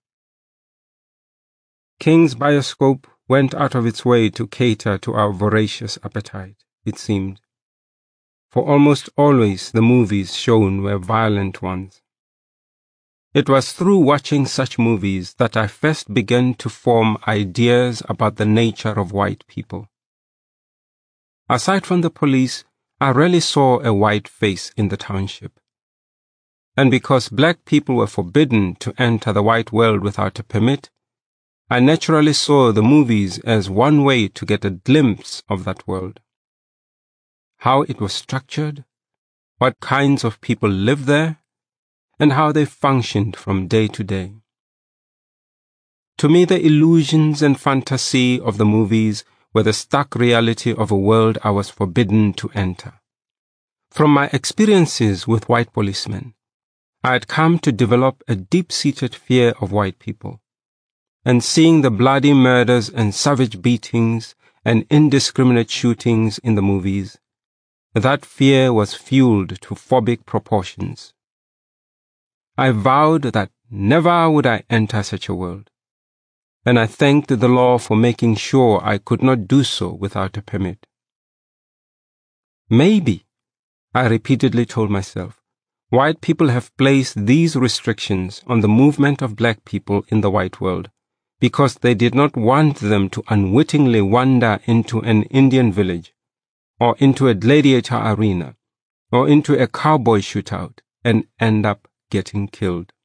King's Bioscope went out of its way to cater to our voracious appetite, it seemed, for almost always the movies shown were violent ones. It was through watching such movies that I first began to form ideas about the nature of white people. Aside from the police, I rarely saw a white face in the township. And because black people were forbidden to enter the white world without a permit, I naturally saw the movies as one way to get a glimpse of that world. How it was structured, what kinds of people lived there, and how they functioned from day to day. To me, the illusions and fantasy of the movies were the stark reality of a world I was forbidden to enter. From my experiences with white policemen, I had come to develop a deep-seated fear of white people, and seeing the bloody murders and savage beatings and indiscriminate shootings in the movies, that fear was fueled to phobic proportions. I vowed that never would I enter such a world, and I thanked the law for making sure I could not do so without a permit. Maybe, I repeatedly told myself, white people have placed these restrictions on the movement of black people in the white world because they did not want them to unwittingly wander into an Indian village, or into a gladiator arena, or into a cowboy shootout and end up getting killed.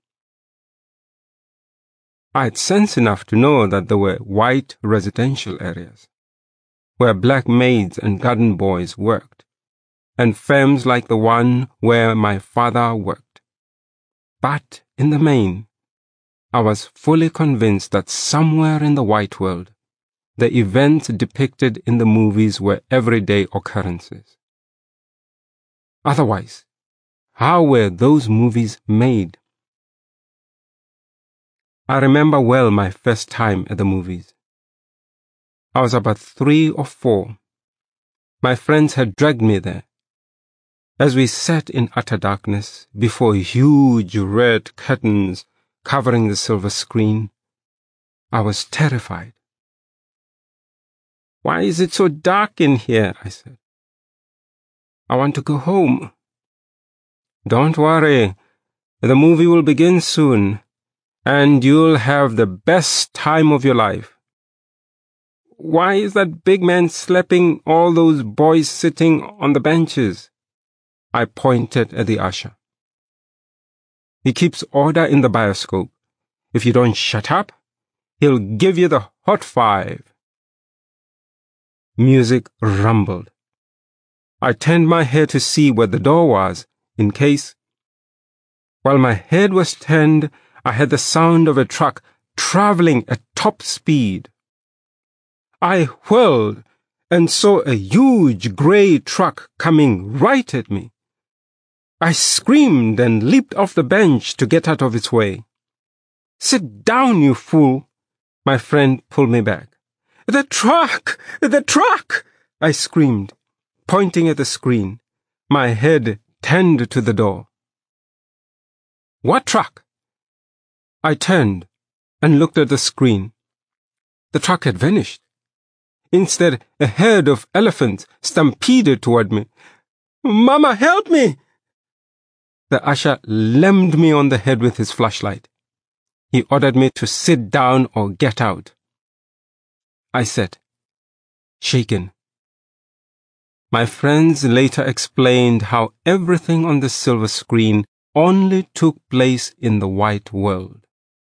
I had sense enough to know that there were white residential areas where black maids and garden boys worked, and firms like the one where my father worked. But in the main, I was fully convinced that somewhere in the white world, the events depicted in the movies were everyday occurrences. Otherwise, how were those movies made? I remember well my first time at the movies. I was about three or four. My friends had dragged me there. As we sat in utter darkness before huge red curtains covering the silver screen, I was terrified. "Why is it so dark in here?" I said. "I want to go home." "Don't worry, the movie will begin soon, and you'll have the best time of your life." "Why is that big man slapping all those boys sitting on the benches?" I pointed at the usher. "He keeps order in the bioscope. If you don't shut up, he'll give you the hot five." Music rumbled. I turned my head to see where the door was, in case. While my head was turned, I heard the sound of a truck traveling at top speed. I whirled and saw a huge grey truck coming right at me. I screamed and leaped off the bench to get out of its way. "Sit down, you fool!" My friend pulled me back. "The truck! The truck!" I screamed, pointing at the screen, my head turned to the door. "What truck?" I turned and looked at the screen. The truck had vanished. Instead, a herd of elephants stampeded toward me. "Mama, help me!" The usher lammed me on the head with his flashlight. He ordered me to sit down or get out. I sat, shaken. My friends later explained how everything on the silver screen only took place in the white world.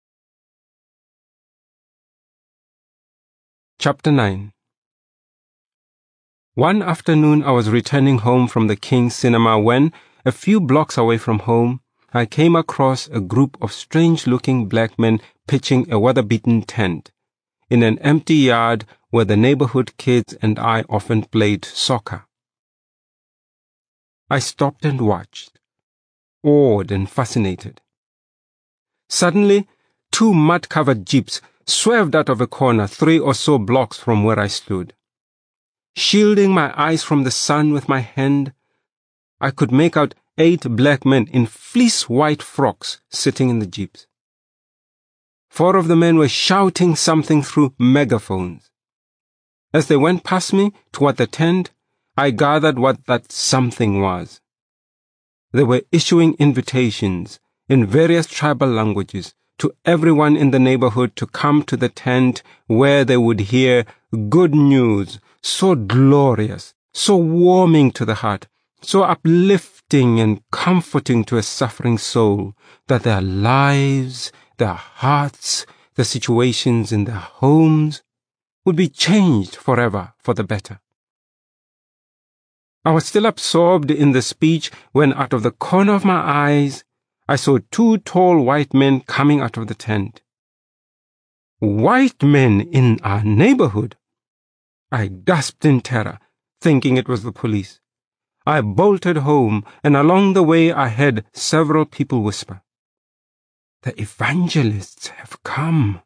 Chapter nine. One afternoon I was returning home from the King's Cinema when, a few blocks away from home, I came across a group of strange-looking black men pitching a weather-beaten tent in an empty yard where the neighborhood kids and I often played soccer. I stopped and watched, awed and fascinated. Suddenly, two mud-covered jeeps swerved out of a corner three or so blocks from where I stood. Shielding my eyes from the sun with my hand, I could make out eight black men in fleece-white frocks sitting in the jeeps. Four of the men were shouting something through megaphones. As they went past me toward the tent, I gathered what that something was. They were issuing invitations in various tribal languages to everyone in the neighborhood to come to the tent where they would hear good news so glorious, so warming to the heart, so uplifting and comforting to a suffering soul, that their lives, their hearts, the situations in their homes would be changed forever for the better. I was still absorbed in the speech when out of the corner of my eyes, I saw two tall white men coming out of the tent. White men in our neighborhood! I gasped in terror, thinking it was the police. I bolted home, and along the way I heard several people whisper, "The evangelists have come."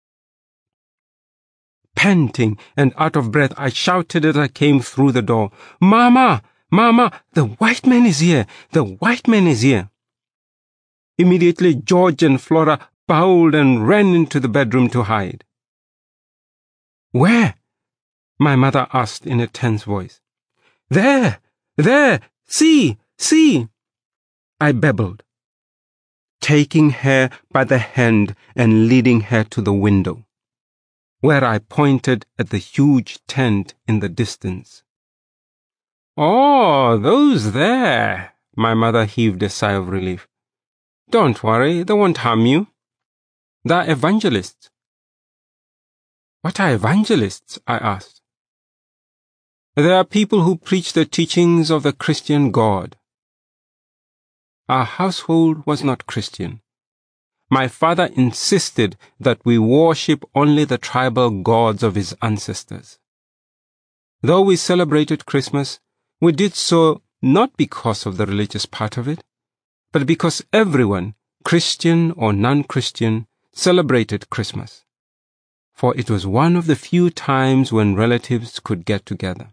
Panting and out of breath, I shouted as I came through the door, "Mama! Mama! The white man is here! The white man is here!" Immediately, George and Flora bowled and ran into the bedroom to hide. "Where?" my mother asked in a tense voice. "There! There! See! See!" I babbled, taking her by the hand and leading her to the window, where I pointed at the huge tent in the distance. "Oh, those there," my mother heaved a sigh of relief. "Don't worry, they won't harm you. They're evangelists." "What are evangelists?" I asked. "They are people who preach the teachings of the Christian God." Our household was not Christian. My father insisted that we worship only the tribal gods of his ancestors. Though we celebrated Christmas, we did so not because of the religious part of it, but because everyone, Christian or non-Christian, celebrated Christmas. For it was one of the few times when relatives could get together.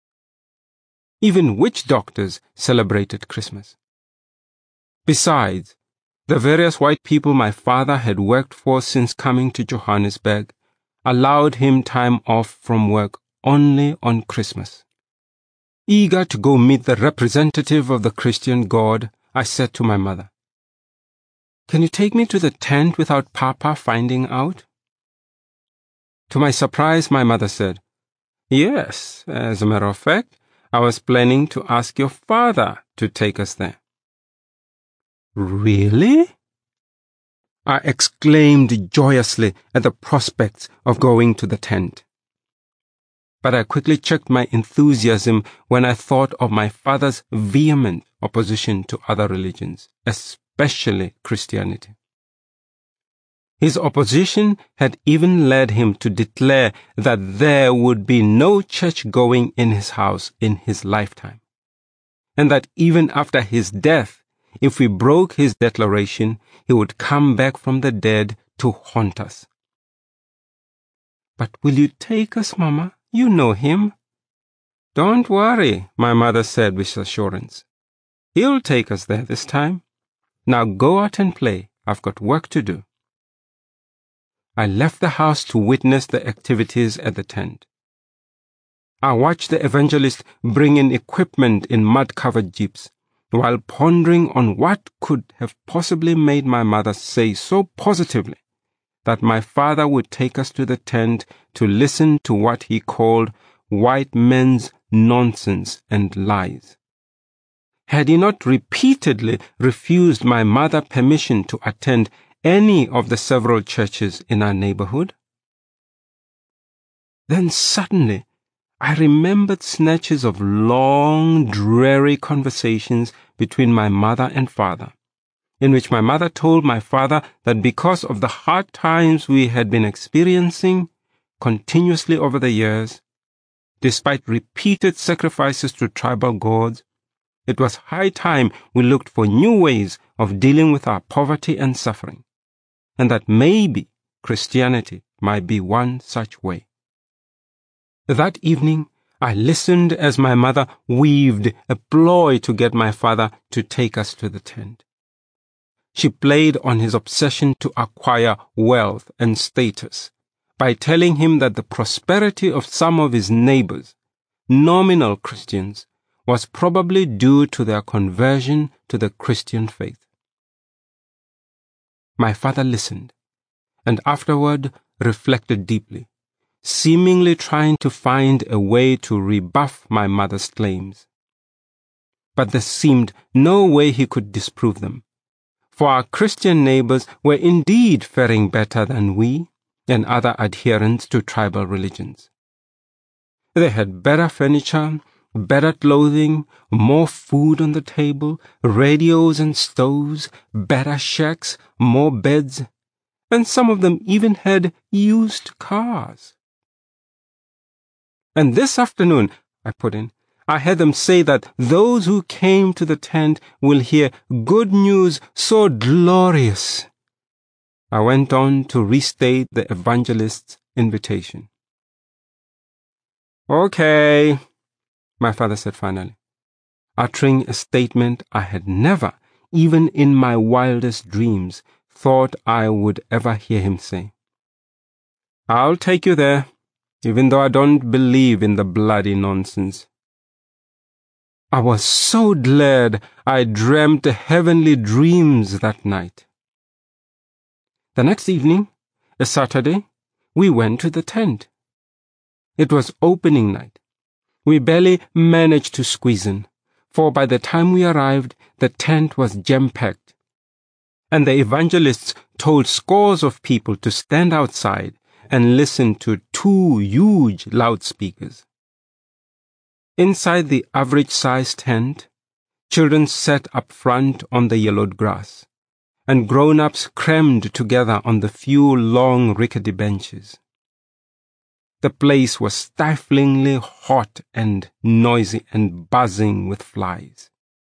Even witch doctors celebrated Christmas. Besides, the various white people my father had worked for since coming to Johannesburg allowed him time off from work only on Christmas. Eager to go meet the representative of the Christian God, I said to my mother, "Can you take me to the tent without Papa finding out?" To my surprise, my mother said, "Yes, as a matter of fact, I was planning to ask your father to take us there." "Really?" I exclaimed joyously at the prospects of going to the tent. But I quickly checked my enthusiasm when I thought of my father's vehement opposition to other religions, especially Christianity. His opposition had even led him to declare that there would be no church going in his house in his lifetime, and that even after his death, if we broke his declaration, he would come back from the dead to haunt us. "But will you take us, Mama? You know him." "Don't worry," my mother said with assurance. "He'll take us there this time. Now go out and play. I've got work to do." I left the house to witness the activities at the tent. I watched the evangelist bring in equipment in mud-covered jeeps, while pondering on what could have possibly made my mother say so positively that my father would take us to the tent to listen to what he called white men's nonsense and lies. Had he not repeatedly refused my mother permission to attend any of the several churches in our neighborhood? Then suddenly, I remembered snatches of long, dreary conversations between my mother and father, in which my mother told my father that because of the hard times we had been experiencing continuously over the years, despite repeated sacrifices to tribal gods, it was high time we looked for new ways of dealing with our poverty and suffering, and that maybe Christianity might be one such way. That evening, I listened as my mother weaved a ploy to get my father to take us to the tent. She played on his obsession to acquire wealth and status by telling him that the prosperity of some of his neighbors, nominal Christians, was probably due to their conversion to the Christian faith. My father listened, and afterward reflected deeply, seemingly trying to find a way to rebuff my mother's claims. But there seemed no way he could disprove them, for our Christian neighbors were indeed faring better than we and other adherents to tribal religions. They had better furniture, better clothing, more food on the table, radios and stoves, better shacks, more beds, and some of them even had used cars. And this afternoon, I put in, I had them say that those who came to the tent will hear good news so glorious. I went on to restate the evangelist's invitation. Okay, my father said finally, uttering a statement I had never, even in my wildest dreams, thought I would ever hear him say. I'll take you there, even though I don't believe in the bloody nonsense. I was so glad I dreamt heavenly dreams that night. The next evening, a Saturday, we went to the tent. It was opening night. We barely managed to squeeze in, for by the time we arrived, the tent was jam-packed, and the evangelists told scores of people to stand outside and listen to two huge loudspeakers. Inside the average-sized tent, children sat up front on the yellowed grass, and grown-ups crammed together on the few long rickety benches. The place was stiflingly hot and noisy and buzzing with flies.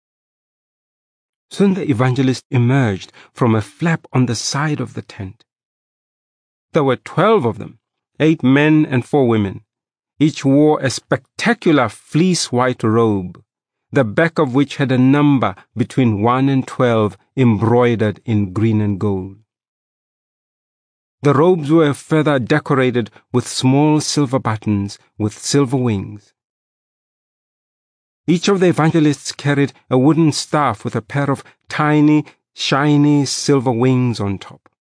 Soon the evangelist emerged from a flap on the side of the tent. There were twelve of them, eight men and four women. Each wore a spectacular fleece-white robe, the back of which had a number between one and twelve embroidered in green and gold. The robes were further decorated with small silver buttons with silver wings. Each of the evangelists carried a wooden staff with a pair of tiny, shiny silver wings on top.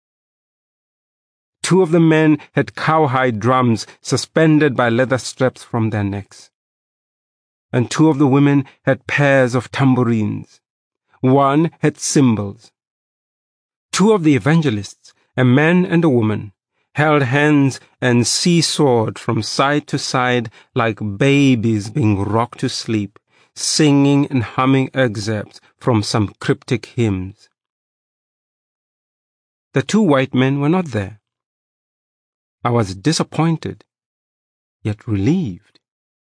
Two of the men had cowhide drums suspended by leather straps from their necks, and two of the women had pairs of tambourines. One had cymbals. Two of the evangelists, a man and a woman, held hands and seesawed from side to side like babies being rocked to sleep, singing and humming excerpts from some cryptic hymns. The two white men were not there. I was disappointed, yet relieved.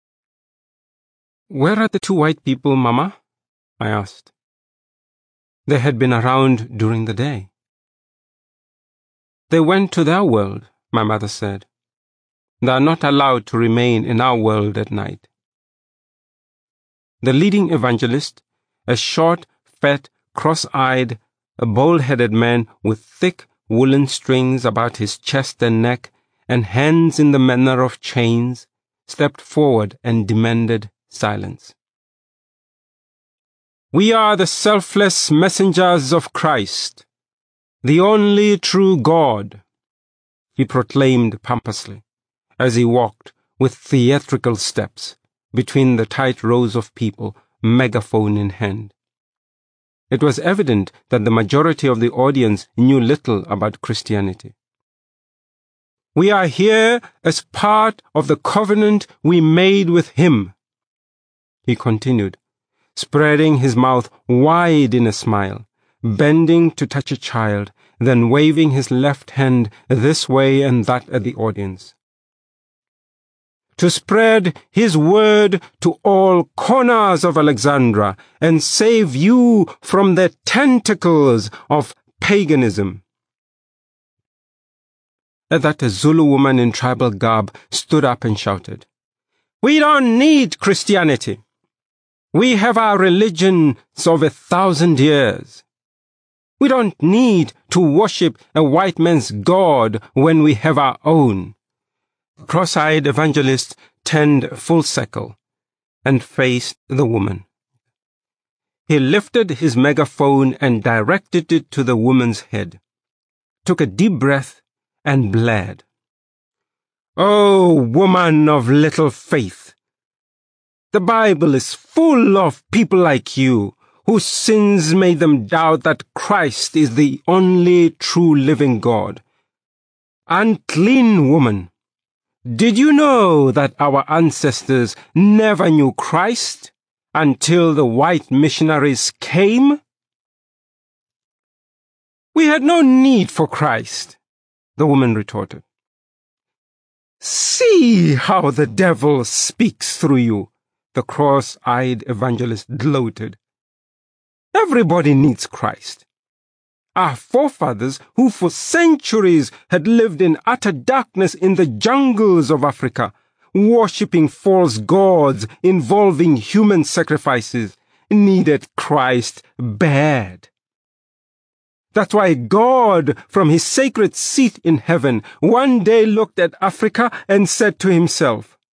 Where are the two white people, Mama? I asked. They had been around during the day. They went to their world, my mother said. They are not allowed to remain in our world at night. The leading evangelist, a short, fat, cross-eyed, a bald-headed man with thick woolen strings about his chest and neck and hands in the manner of chains, stepped forward and demanded silence. We are the selfless messengers of Christ, the only true God, he proclaimed pompously, as he walked with theatrical steps between the tight rows of people, megaphone in hand. It was evident that the majority of the audience knew little about Christianity. We are here as part of the covenant we made with him, he continued, spreading his mouth wide in a smile, bending to touch a child, then waving his left hand this way and that at the audience. To spread his word to all corners of Alexandria and save you from the tentacles of paganism. At that, a Zulu woman in tribal garb stood up and shouted, We don't need Christianity. We have our religions of a thousand years. We don't need to worship a white man's God when we have our own. The cross-eyed evangelist turned full circle and faced the woman. He lifted his megaphone and directed it to the woman's head, took a deep breath, and blared. Oh, woman of little faith! The Bible is full of people like you, whose sins made them doubt that Christ is the only true living God. Unclean woman! Did you know that our ancestors never knew Christ until the white missionaries came? We had no need for Christ, the woman retorted. See how the devil speaks through you, the cross-eyed evangelist gloated. Everybody needs Christ. Our forefathers, who for centuries had lived in utter darkness in the jungles of Africa, worshipping false gods involving human sacrifices, needed Christ bad. That's why God, from his sacred seat in heaven, one day looked at Africa and said to himself,